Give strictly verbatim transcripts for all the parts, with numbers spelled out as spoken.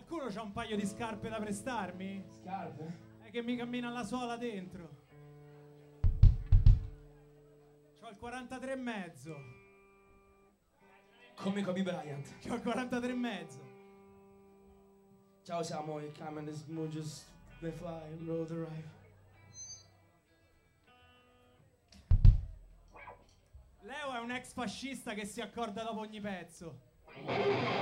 Qualcuno c'ha un paio di scarpe da prestarmi? Scarpe? È che mi cammina la suola dentro. C'ho il quarantatré e mezzo. Come Kobe Bryant. C'ho il quarantatré e mezzo. Ciao, siamo i Cayman and Smooges. They fly, roll the ride. Leo è un ex fascista che si accorda dopo ogni pezzo. Poi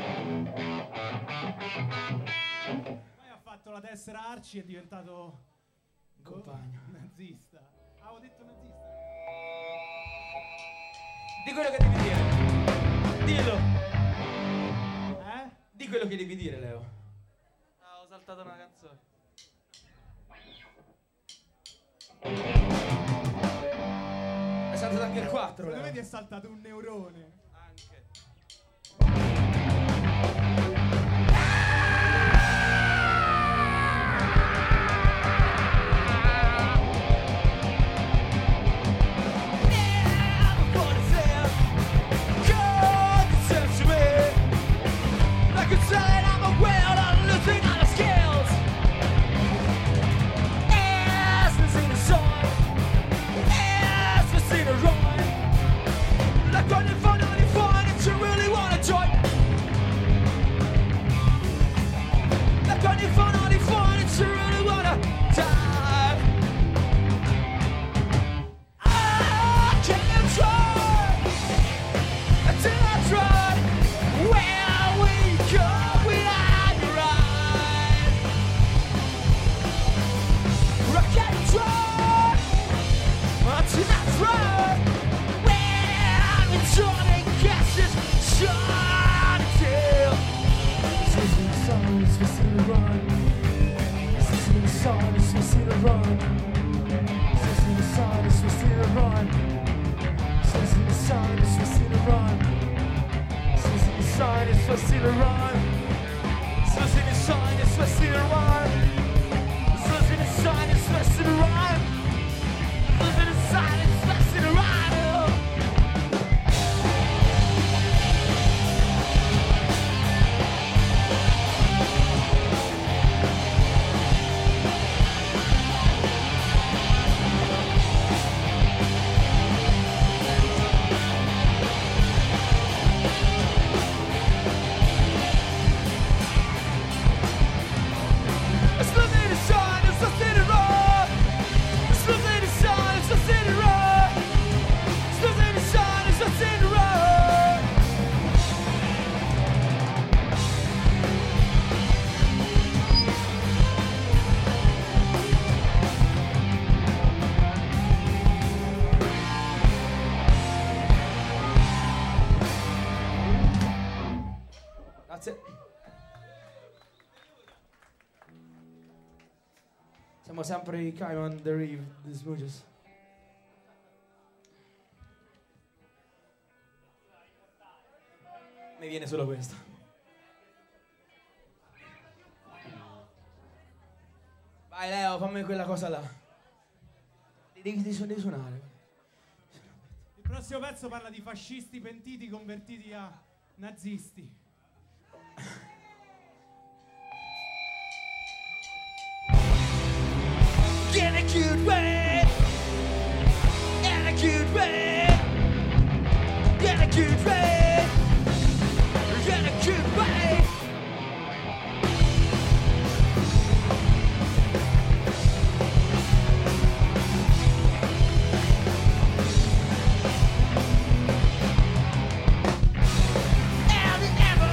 ha fatto la tessera Arci e è diventato Un compagno. oh, nazista. Ah, ho detto nazista. Di quello che devi dire. Dillo. Eh? Di quello che devi dire, Leo. Ah, ho saltato una canzone. È saltato anche il quattro, Secondo me Leo. ti è saltato un neurone. Anche. Siamo sempre i Cayman, the Reeve, the Smooges. Mi viene solo questo. Vai Leo, fammi quella cosa là. Devi, devi, devi suonare. Il prossimo pezzo parla di fascisti pentiti convertiti a nazisti. In a cute way, in a cute way, in a cute way, in a cute way. And the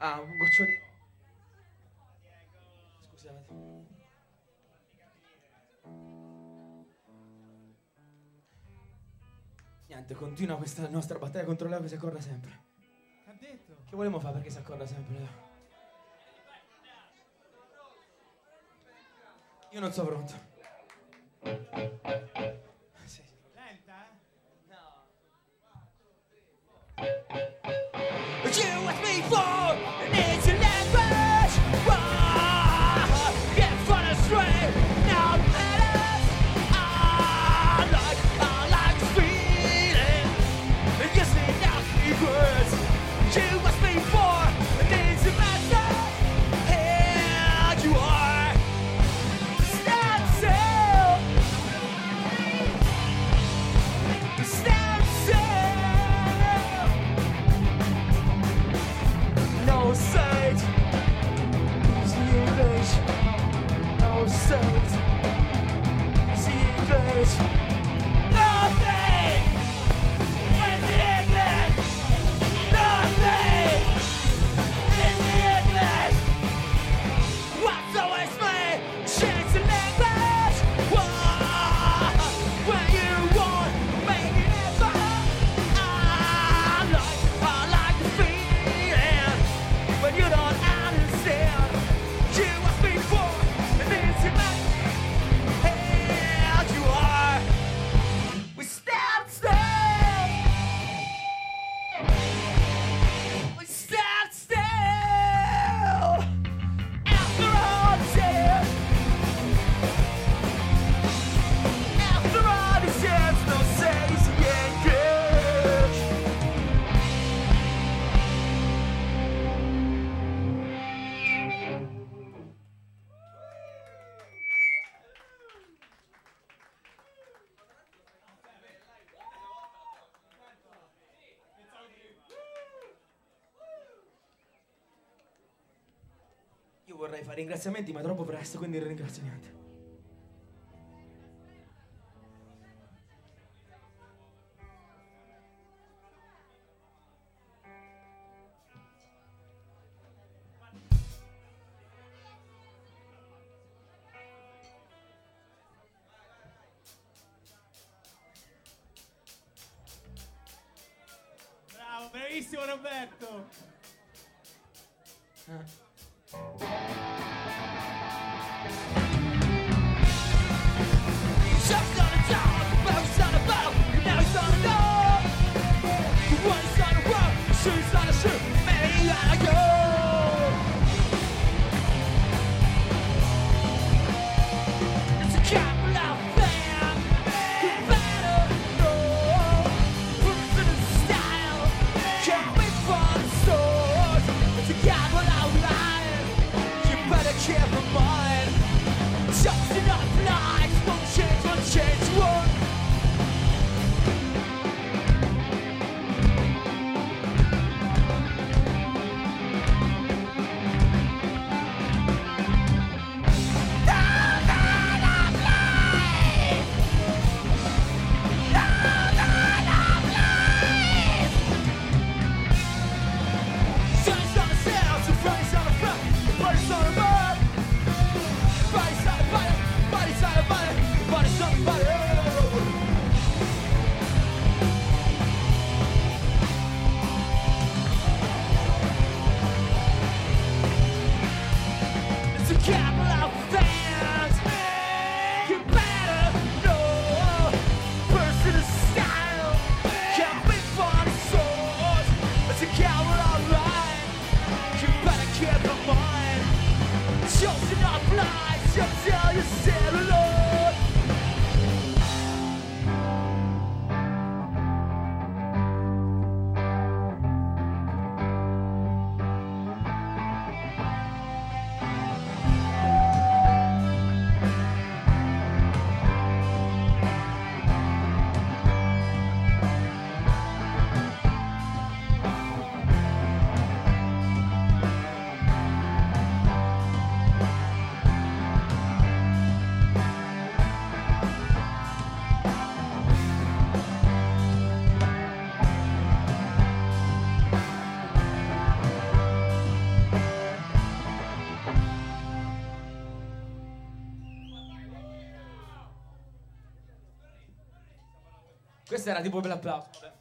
Ah, un goccio di... Scusate. Niente, continua questa nostra battaglia contro l'Evo che si accorda sempre. Che ha detto? Che vogliamo fare perché si accorda sempre l'Evo? Io non sono pronto. Sì. Lenta, eh? You ask me for an easy language. Whoa, get fun and straight. Now matters. I like, I like this feeling. It gives me nasty words. You ask me for an easy message. Here you are. Stand still. Stand still. No sight, see English. No sight, see English. Nothing in the English. Nothing in the English. What's always me? Change the language. Whoa, when you want, make it ever. I like, I like the feeling. When you don't understand, you ask me for an easy message. Here you are. We stand still. We stand still. After all these years, after all these years, no says English. Io vorrei fare ringraziamenti, ma è troppo presto, quindi non ringrazio niente. Bravo, bravissimo Roberto. Eh. Just on a job, both on a battle, and now he's on a dog. One's on a rock, shoes on a shoe, maybe I go. It's a couple of things you better know. Personal style, coming from the source. It's a couple of lies, you better keep in mind. Just enough lies, won't change, won't change, won't. Sun's on the sails, the price on the front, the price on the back. Body's on the body, body's on the body, body's on the body. It's a couple of fans. You better know. Personal style, coming from the source. It's a couple of lies. You better keep in mind. Chosen up lies, you tell yourself alone. Questo era tipo per l'applauso. Vabbè.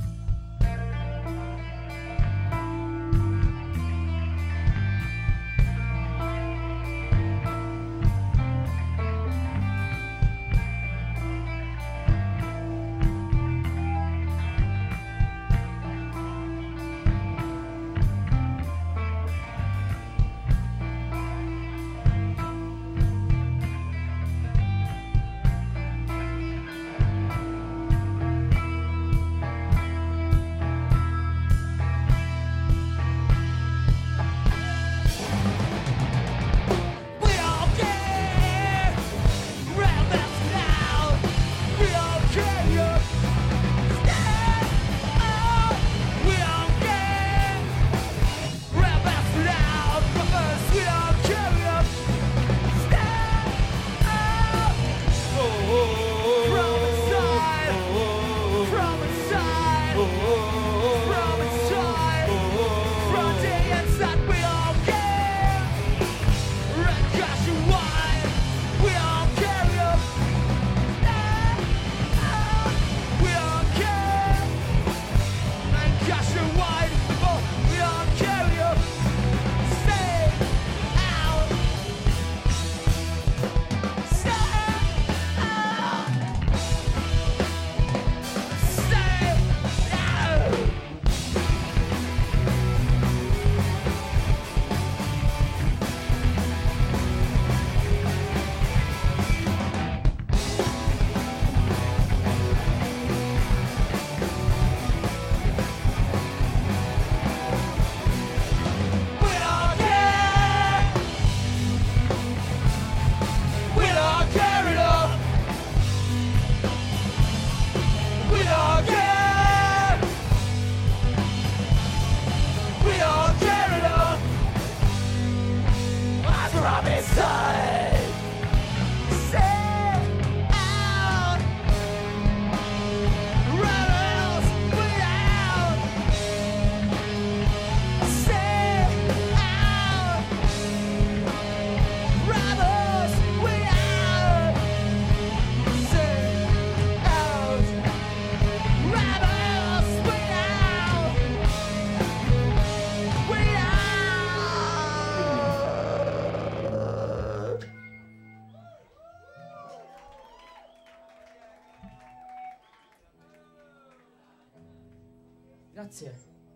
Grazie.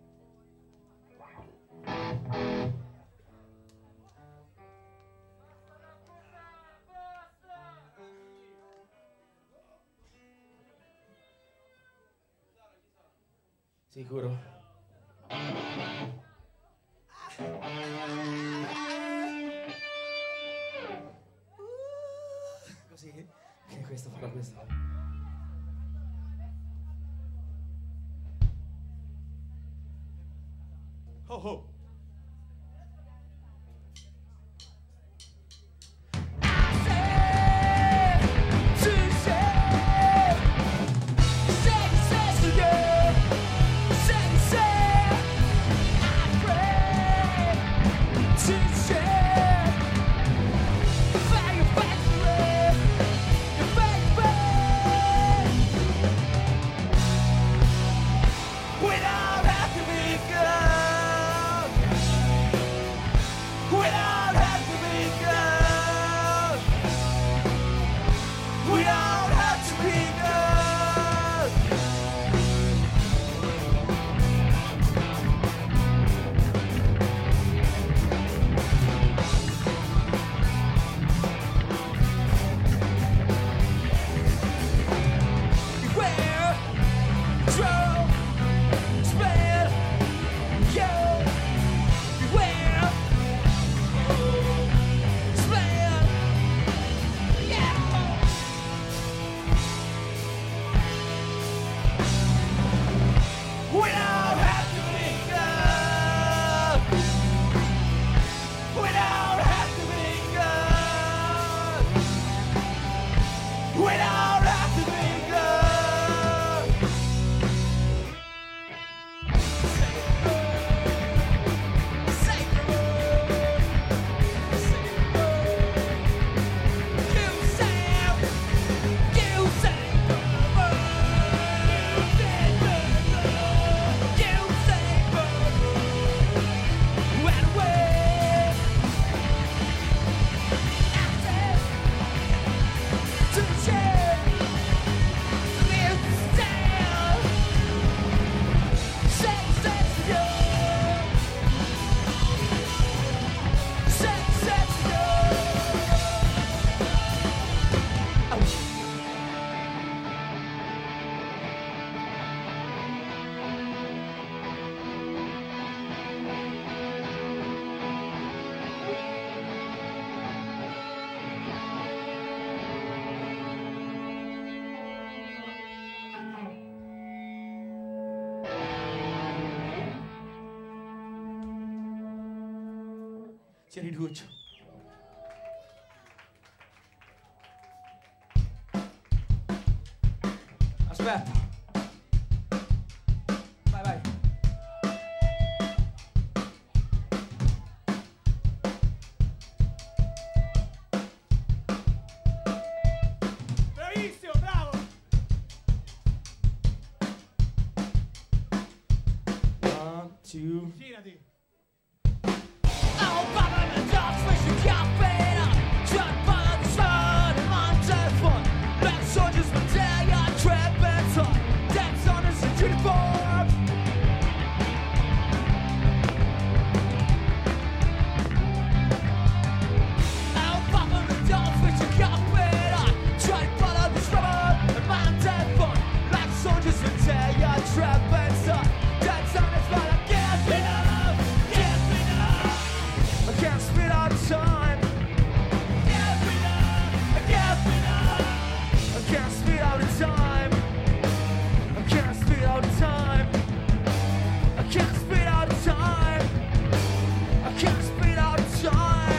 Sicuro. Così. E questo farà questo. Oh oh. We don't have to be good. Ci riduce. Aspetta. Vai, vai. Bravissimo, bravo! One, two. Girati. Oh, Papa, the dogs wish you can't beat up. Shut by the sun, and on telephone. Black soldiers will tell you I'm trapping top. That's on us in uniform. Oh, Papa, the dogs wish you can't beat up. Try to follow this rubber, and on telephone. Black soldiers will tell you I'm trapping top. That's on us, but I can't beat up. Can't beat up. I can't speed out time. Can't speed up. I can't speed up. I can't speed out of time. I can't speed out of time. I can't speed out of time. I can't speed out of time.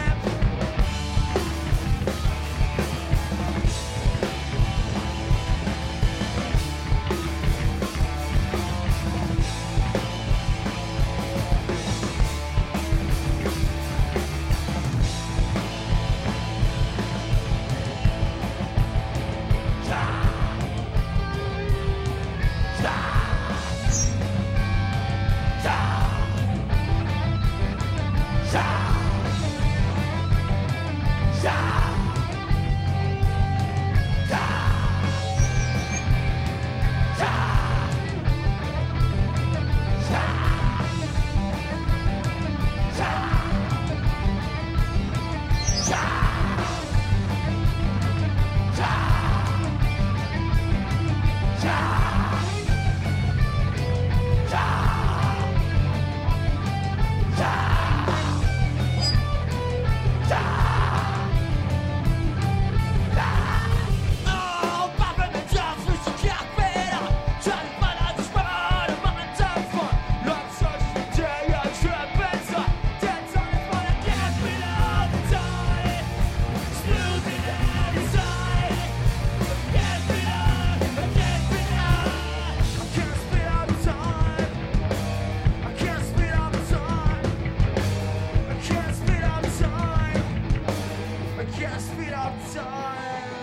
Oh, Papa, the dogs wish you can't beat up. Try to find out this rubber, and on telephone. Black soldiers will tell you I'm trapping top. That's on us, but I can't speed out of time. Smooth it out inside. I can't speed up. I can't speed up. I can't speed out of time. I can't speed out of time. I can't speed out of time. I can't speed out of time.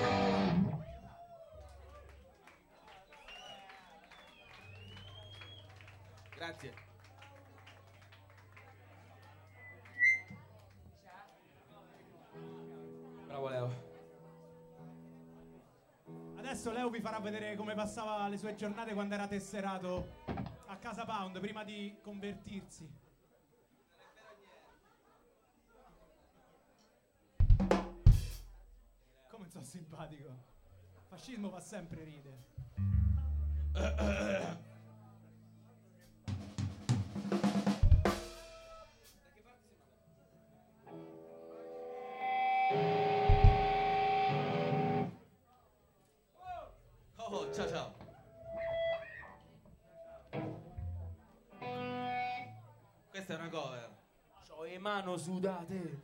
Grazie. Bravo Leo. Adesso Leo vi farà vedere come passava le sue giornate quando era tesserato a Casa Pound prima di convertirsi. Come sono simpatico. Fascismo fa sempre ridere. Oh, ciao ciao. Questa è una cover. C'ho le mani sudate.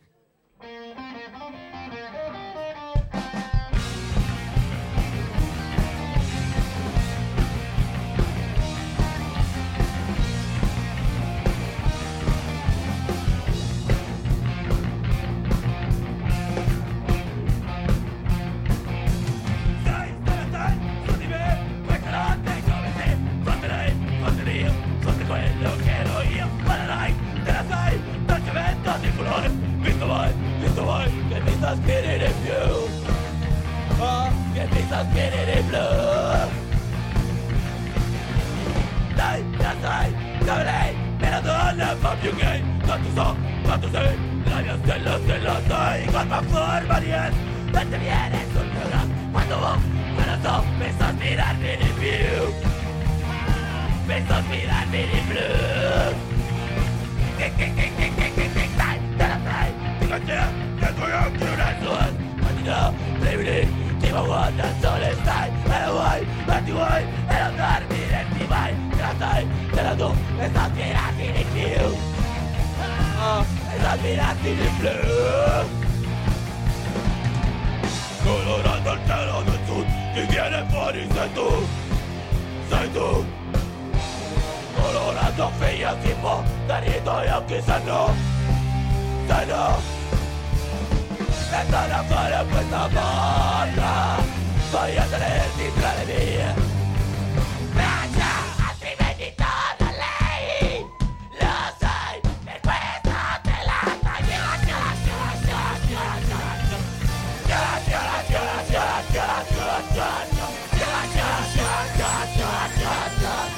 Stai, stai, stai, su di me, questa notte come te, forte lei, forte Dio, forte quello che ero io, parlerai, te la sai, dolce vento di colore, visto voi, visto voi, che mi sta spirito di più, oh, che mi sta spirito di blu. Dai, te la sai, come lei, è la donna fa più gay, tanto so, quanto sei, la mia stella, stella sei, colpa forma di es, e te viene sul mio gas, quando vo, quando so, mi sto spirarmi di più, mi sto spirarmi di più. Che che che che che che che dai, te la sai, ti consiglio, che tuoi occhi non è sua, ma ti do, brividi, ti guarda al sole stai, e lo vuoi, ma ti vuoi, e non dormi, e ti vai, te la sai, te la do, e sto spirarmi di più. Oh, e sto mirati di blu, colorando il cielo del sud, chi viene fuori sei tu, sei tu. Colorando figlia si può, dare i tuoi occhi se no, se no. E torna a fare questa bolla, voglio tenerti tra le mie braccia, altrimenti torna lei, lo sai, per questo te la taglio, la ciola, ciola, ciola, ciola, ciola, ciola, ciola, ciola, ciola, ciola, ciola, ciola, ciola,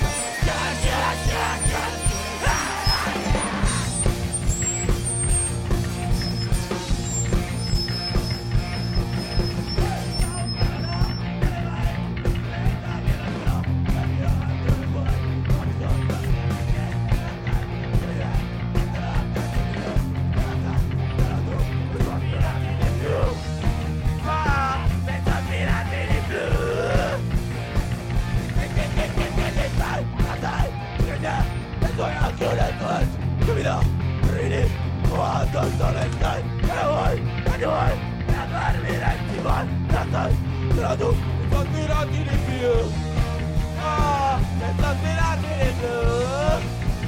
quando sole stai e vuoi, e vuoi la dormire ti vuoi, la stai, però tu mi sono tirati di più, ah, mi sono tirati di più,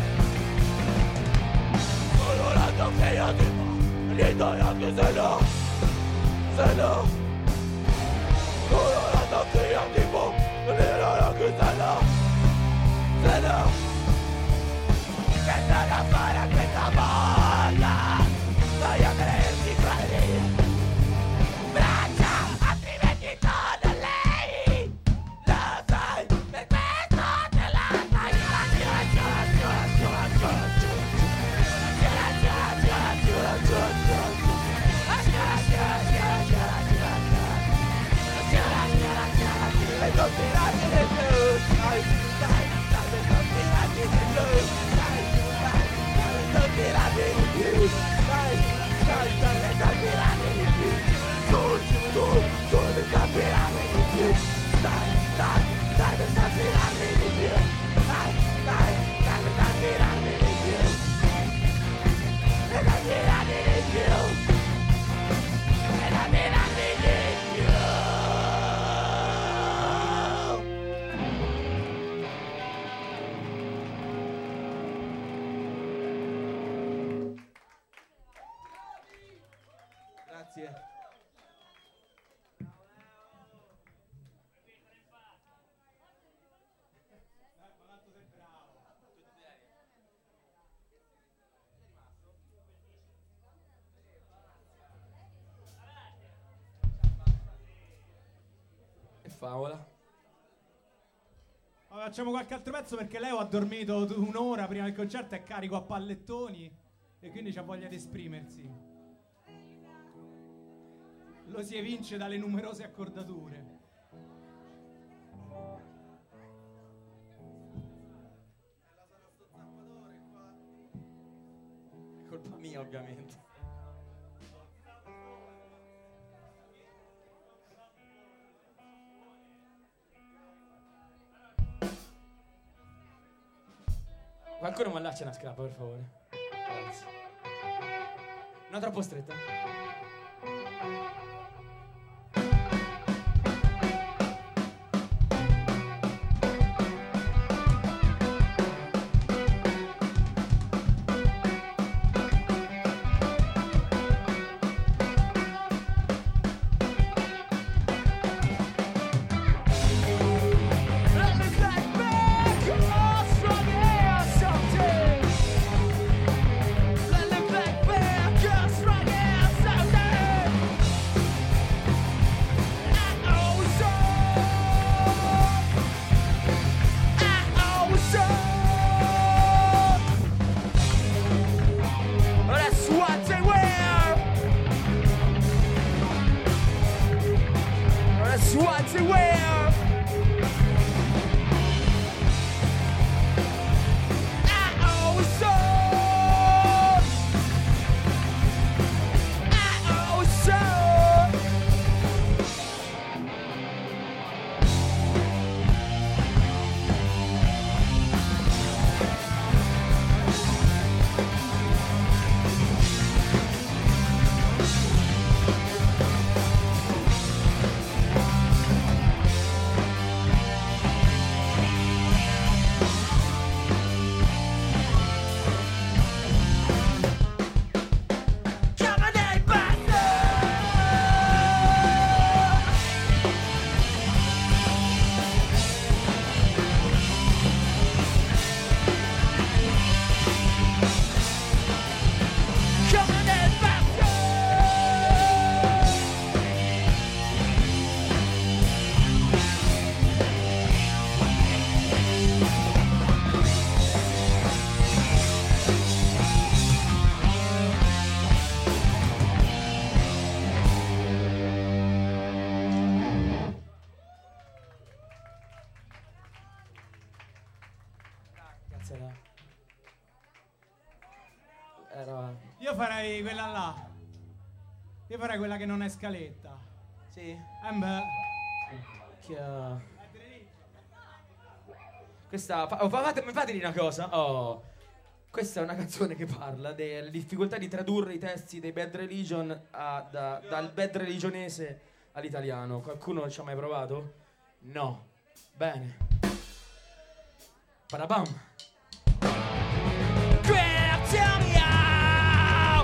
colorando che io ti fa, li dai anche se no, se no, colorando che io ti fa, li dai anche se no, se no. Che stai a fare a questa bolla? Voglio tenerti fra le mie braccia, altrimenti torna lei, lo sai, per questo te la taglio, la ciola, ciola, ciola, ciola, ciola, ciola, ciola, ciola, ciola, ciola, e non tirarti di più, dai, dai, dai, non tirarti di più. Don't be like me, you. Dai, dai, dai, don't be like me, you. Don't, don't, don't, don't be like me, you. Dai, dai, dai, don't be like me, you. Dai, dai, dai, don't be like me, you. Don't be like me, you. Don't be like me, you. Grazie. E favola. Allora, facciamo qualche altro pezzo perché Leo ha dormito un'ora prima del concerto, è carico a pallettoni e quindi c'ha voglia di esprimersi. Lo si evince dalle numerose accordature. È colpa mia, ovviamente. Qualcuno mi allaccia una scrappa, per favore. Grazie. Non troppo stretta. Let me back, back, girls, right, yeah, so Io farei quella là. Io farei quella che non è scaletta. Sì? Eh beh. Che... Questa... fa- oh, fate, mi fate dire una cosa? Oh. Questa è una canzone che parla delle difficoltà di tradurre i testi dei Bad Religion a- da- dal Bad Religionese all'italiano. Qualcuno ci ha mai provato? No. Bene. Parabam. Grab, tell me out.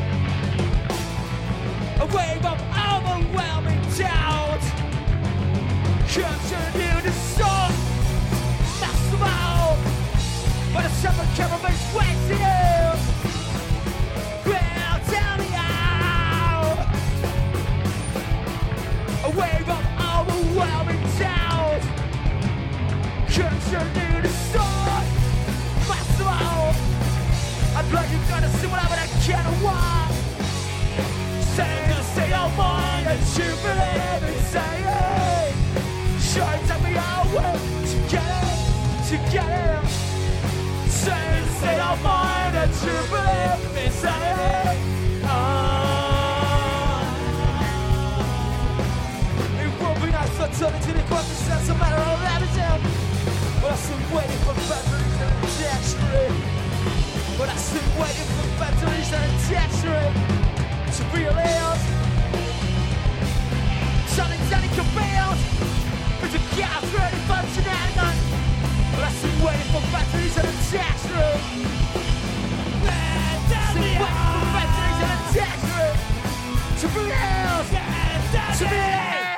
A wave of overwhelming doubt comes to you the storm. Mass them out. But a summer cameraman's wasting you. Grab, tell me out. A wave of overwhelming doubt comes to you the storm. Mass them out. I'm like you're gonna see what I'm gonna get a while. Say the state of mind that you believe in saying. Sure, tell me how to get it, to get it. Say the state of mind that you believe in saying. Ah. It won't be nice for turning to the corpus, that's a matter of attitude. But I'm still waiting for batteries and trajectory. But I'm still waiting for batteries and trajectory to realize something that it can build. But the gap's ready for shenanigans. But I'm still waiting for batteries and trajectory. Still waiting for batteries and trajectory to realize, to realize.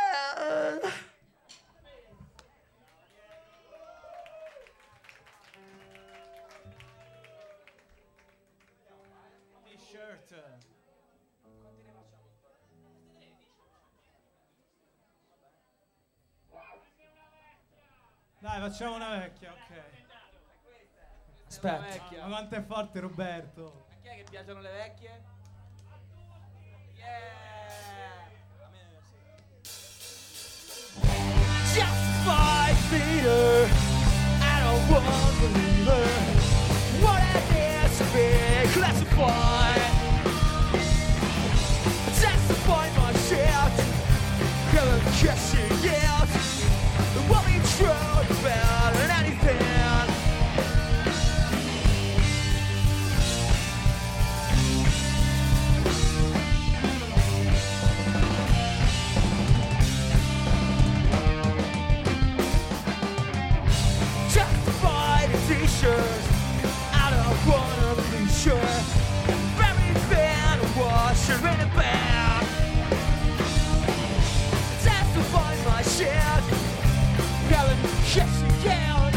T-shirt. Dai, facciamo una vecchia, ok. Aspetta. Ma quanto è forte Roberto. A chi è che piacciono le vecchie? Yeah! A me sì. Just five meter. I don't want to believe her. What I did to be classified. Testify my shit. Gonna catch it out. It won't be true about anything. Justify the t-shirts. I don't wanna be sure. Very bad washer in a bag. Testify my shit. Helen kiss you down.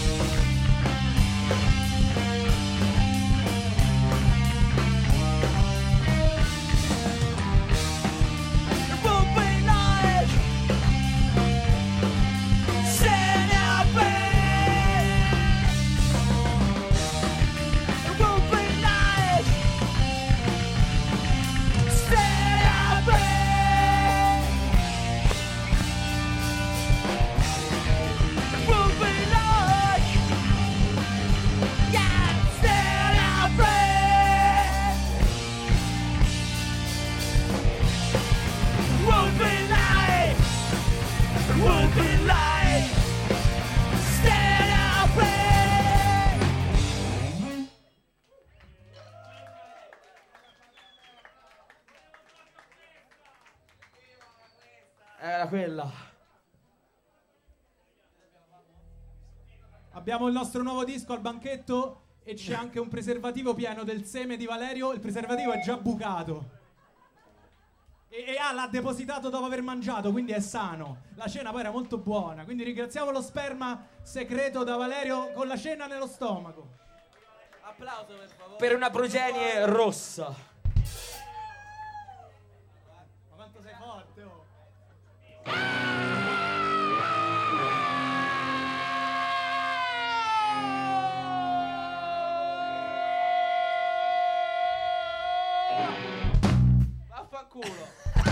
It won't be like Saint Albert. It won't be like Saint Albert. It won't be like, yeah, Saint Albert. It won't be like, it won't be like Saint Albert. Era quella. Abbiamo il nostro nuovo disco al banchetto e c'è anche un preservativo pieno del seme di Valerio. Il preservativo è già bucato. E, e ah, l'ha depositato dopo aver mangiato, quindi è sano. La cena poi era molto buona, quindi ringraziamo lo sperma segreto da Valerio con la cena nello stomaco. Applauso per favore. Per una progenie rossa. Ma quanto sei forte, oh. Vaffanculo.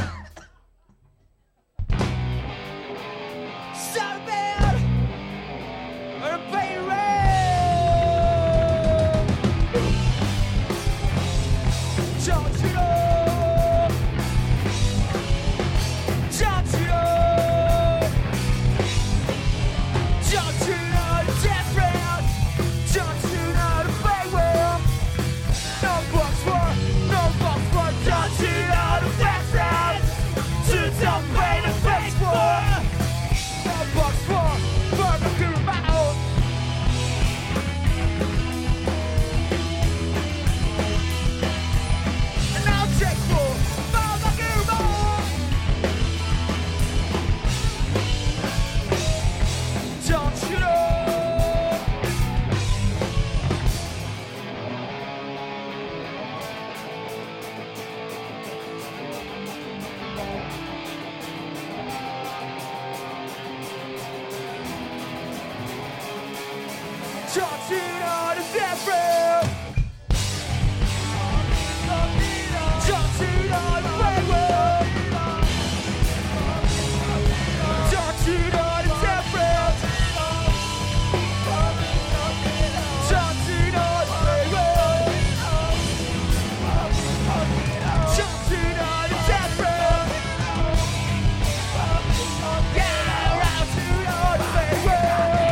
So bad. Or baby. Don't you know? Don't you know? Don't you know the difference? Don't you know the fake world? No box for, no box for. Don't you know the difference? To don't pay the face for. No box for, barbecue mouth. And I'll take for barbecue mouth. Don't you know? Don't you know the difference? Don't you know the right way? Don't you know the difference? Don't you know the right way? Don't you know the difference? Yeah, don't you know the right way?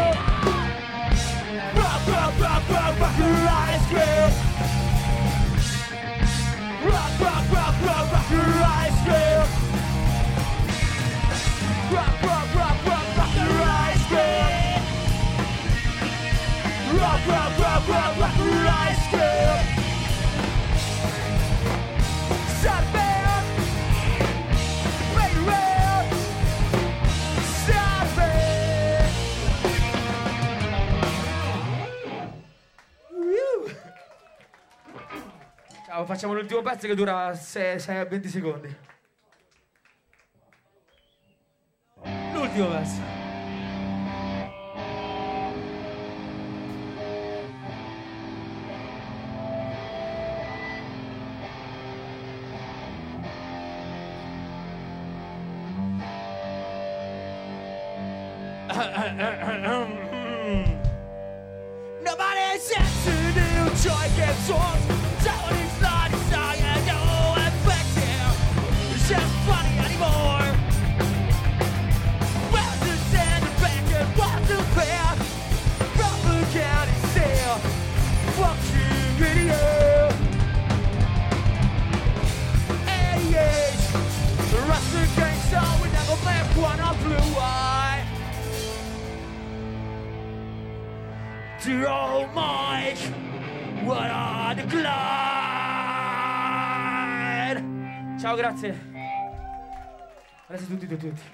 Rock, rock, rock, rock, rock your ice cream. Rock, rock, rock, rock, rock your ice cream. Rock, rock, rock, rock, rock your ice cream. Rock, rock, rock, rock, rock your ice cream. Sunman, Railroad, Sunman. Ciao, facciamo l'ultimo pezzo che dura sei a venti secondi. L'ultimo pezzo. Nobody says to do joy gets on. Somebody's not desire, no effective. It's just funny anymore. Well, to stand back and walk the path. Propaganda sale. Fuck you, idiot. eighty-eight. The rest of the gangsta, we never left one on blue eye. Dear old Mike, what on the glide? Ciao, grazie. Grazie a tutti, tutti, tutti.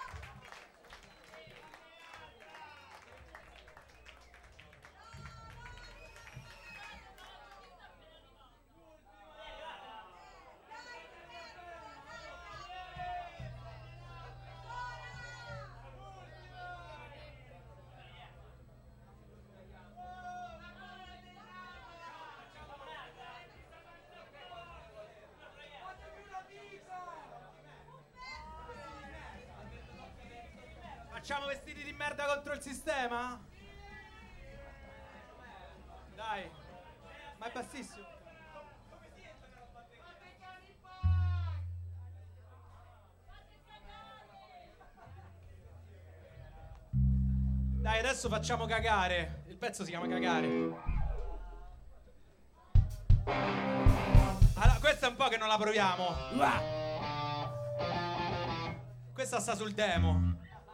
Facciamo vestiti di merda contro il sistema? Dai, ma è bassissimo. Dai, adesso facciamo cagare. Il pezzo si chiama Cagare. Allora, questa è un po' che non la proviamo. Questa sta sul demo.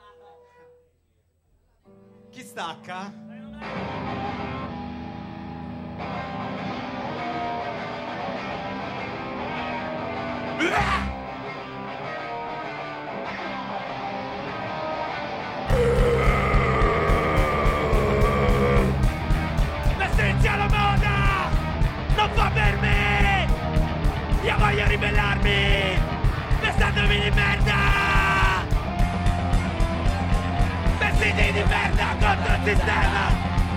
Chi stacca? L'essenza alla moda non fa per me. Io voglio ribellarmi vestandomi di merda. Vestiti di merda contro il sistema.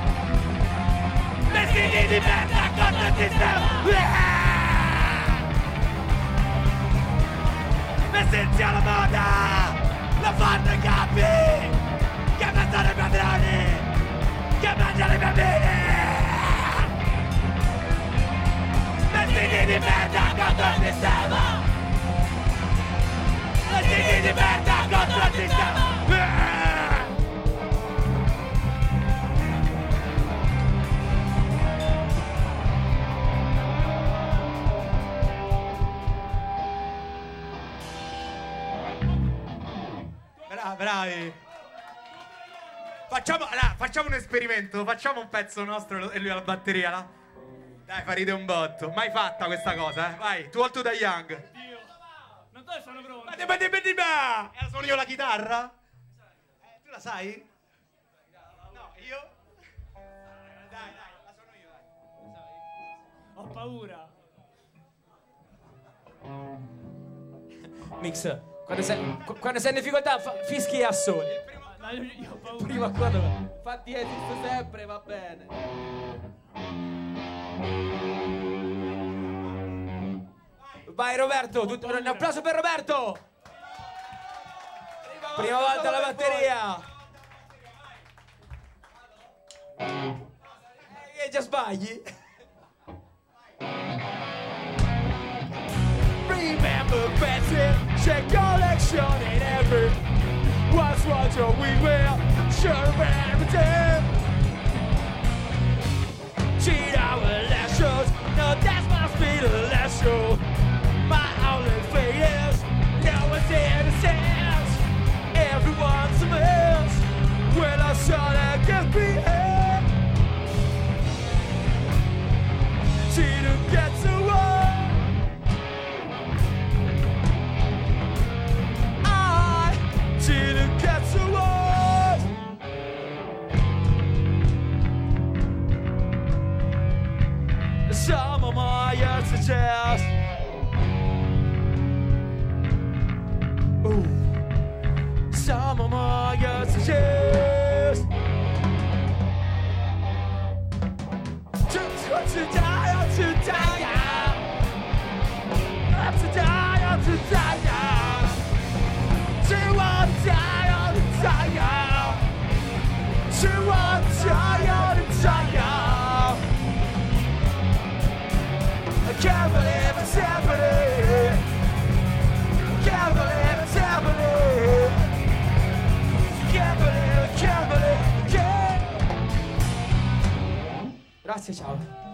Vestiti di merda contro il sistema. Vestirsi alla moda lo fanno i capi che mangiano i padroni, che mangiano i bambini. Vestiti di merda contro il sistema. Vestiti di merda contro il sistema. Bra- bravi. Facciamo, allora, facciamo un esperimento, facciamo un pezzo nostro e lui alla batteria, là. Dai, fa ride un botto. Mai fatta questa cosa, eh? Vai, tu all to the young. Non so se sono pronto. Ma ma ma ma E la suono io la chitarra? Eh, tu la sai? No, io? Dai, dai, la suono io, dai. Ho paura. Mix, quando sei, qu- quando sei in difficoltà fa- fischi a soli. Dai, io ho paura. Prima qua dove? Infatti esiste sempre, va bene. Vai Roberto, tut- un applauso per Roberto. Prima volta alla batteria. Eh, già sbagli. Remember Betsy, check collection in every what's what we will sure everything. Cheat our last shows, no that must be the last show. My only fate is no one's innocence. Everyone's a mess. Well I saw that get behind. Cheat who gets away. Till it gets away. Some of my years suggest. Ooh. Some of my years suggest. To, to, to die or to die, yeah. To die or to die, yeah. To want to die or to die, yeah. To want to die or to die, yeah. I can't believe it's happening. Can't believe it's happening. Can't believe, can't believe, can't. Grazie, ciao.